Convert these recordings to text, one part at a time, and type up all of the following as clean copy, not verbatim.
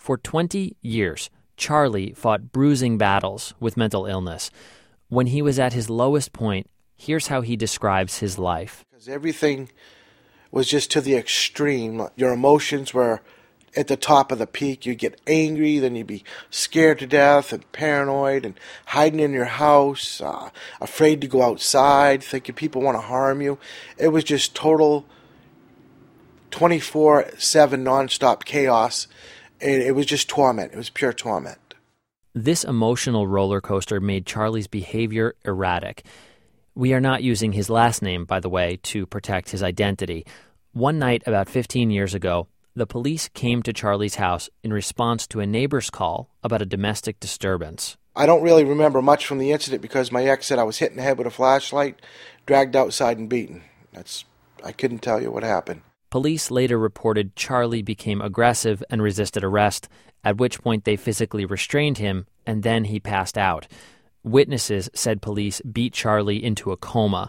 For 20 years, Charlie fought bruising battles with mental illness. When he was at his lowest point, here's how he describes his life. Because everything was just to the extreme. Your emotions were at the top of the peak. You'd get angry, then you'd be scared to death and paranoid and hiding in your house, afraid to go outside, thinking people want to harm you. It was just total 24/7 nonstop chaos. And it was just torment. It was pure torment. This emotional roller coaster made Charlie's behavior erratic. We are not using his last name, by the way, to protect his identity. One night about 15 years ago, the police came to Charlie's house in response to a neighbor's call about a domestic disturbance. I don't really remember much from the incident because my ex said I was hit in the head with a flashlight, dragged outside and beaten. I couldn't tell you what happened. Police later reported Charlie became aggressive and resisted arrest, at which point they physically restrained him, and then he passed out. Witnesses said police beat Charlie into a coma.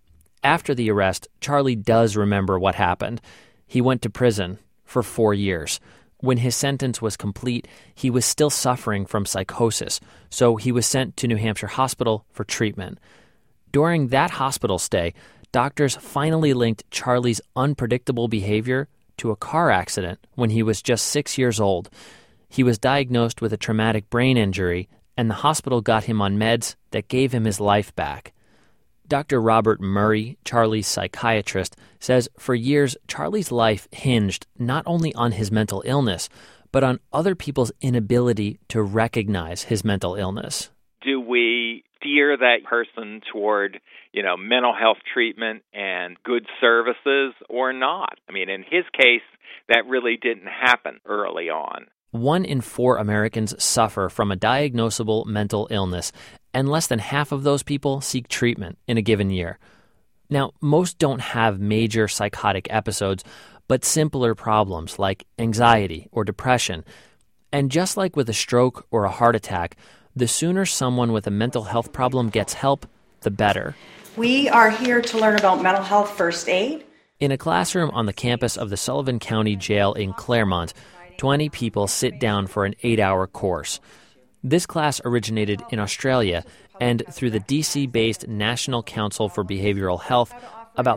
After the arrest, Charlie does remember what happened. He went to prison for 4 years. When his sentence was complete, he was still suffering from psychosis, so he was sent to New Hampshire Hospital for treatment. During that hospital stay, doctors finally linked Charlie's unpredictable behavior to a car accident when he was just 6 years old. He was diagnosed with a traumatic brain injury, and the hospital got him on meds that gave him his life back. Dr. Robert Murray, Charlie's psychiatrist, says for years Charlie's life hinged not only on his mental illness, but on other people's inability to recognize his mental illness. Do we steer that person toward, mental health treatment and good services or not? I mean, in his case, that really didn't happen early on. 1 in 4 Americans suffer from a diagnosable mental illness, and less than half of those people seek treatment in a given year. Now, most don't have major psychotic episodes, but simpler problems like anxiety or depression. And just like with a stroke or a heart attack, the sooner someone with a mental health problem gets help, the better. We are here to learn about mental health first aid. In a classroom on the campus of the Sullivan County Jail in Claremont, 20 people sit down for an 8-hour course. This class originated in Australia, and through the DC-based National Council for Behavioral Health, about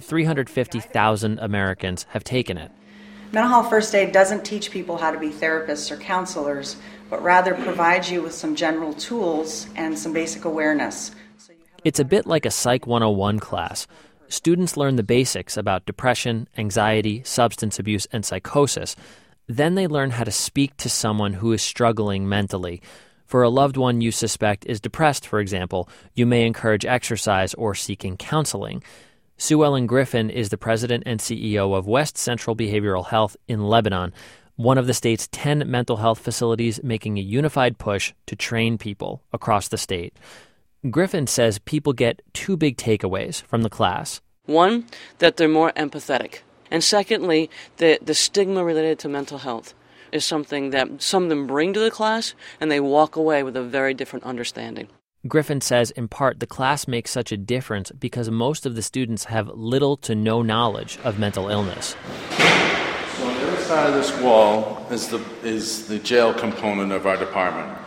350,000 Americans have taken it. Mental health first aid doesn't teach people how to be therapists or counselors, but rather provides you with some general tools and some basic awareness. It's a bit like a Psych 101 class. Students learn the basics about depression, anxiety, substance abuse, and psychosis. Then they learn how to speak to someone who is struggling mentally. For a loved one you suspect is depressed, for example, you may encourage exercise or seeking counseling. Sue Ellen Griffin is the president and CEO of West Central Behavioral Health in Lebanon, one of the state's 10 mental health facilities making a unified push to train people across the state. Griffin says people get 2 big takeaways from the class. One, that they're more empathetic. And secondly, the stigma related to mental health is something that some of them bring to the class, and they walk away with a very different understanding. Griffin says, in part, the class makes such a difference because most of the students have little to no knowledge of mental illness. So on the other side of this wall is the jail component of our department.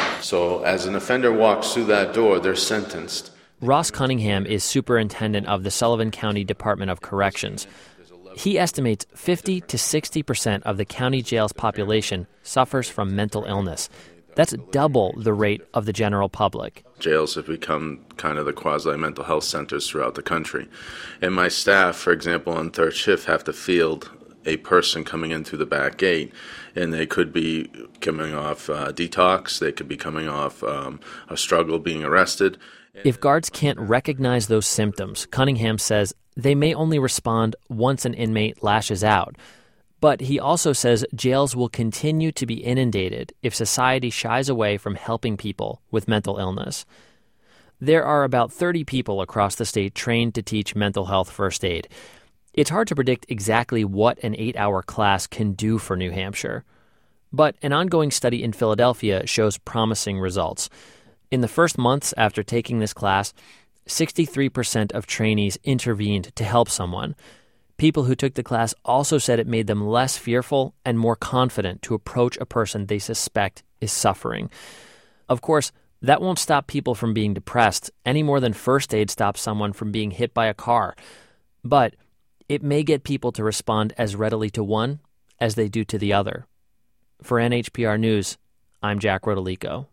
So as an offender walks through that door, they're sentenced. Ross Cunningham is superintendent of the Sullivan County Department of Corrections. He estimates 50 to 60% of the county jail's population suffers from mental illness. That's double the rate of the general public. Jails have become kind of the quasi-mental health centers throughout the country. And my staff, for example, on third shift have to field a person coming in through the back gate, and they could be coming off detox, they could be coming off a struggle being arrested. If guards can't recognize those symptoms, Cunningham says they may only respond once an inmate lashes out. But he also says jails will continue to be inundated if society shies away from helping people with mental illness. There are about 30 people across the state trained to teach mental health first aid. It's hard to predict exactly what an 8-hour class can do for New Hampshire. But an ongoing study in Philadelphia shows promising results. In the first months after taking this class, 63% of trainees intervened to help someone. People who took the class also said it made them less fearful and more confident to approach a person they suspect is suffering. Of course, that won't stop people from being depressed any more than first aid stops someone from being hit by a car. But it may get people to respond as readily to one as they do to the other. For NHPR News, I'm Jack Rodolico.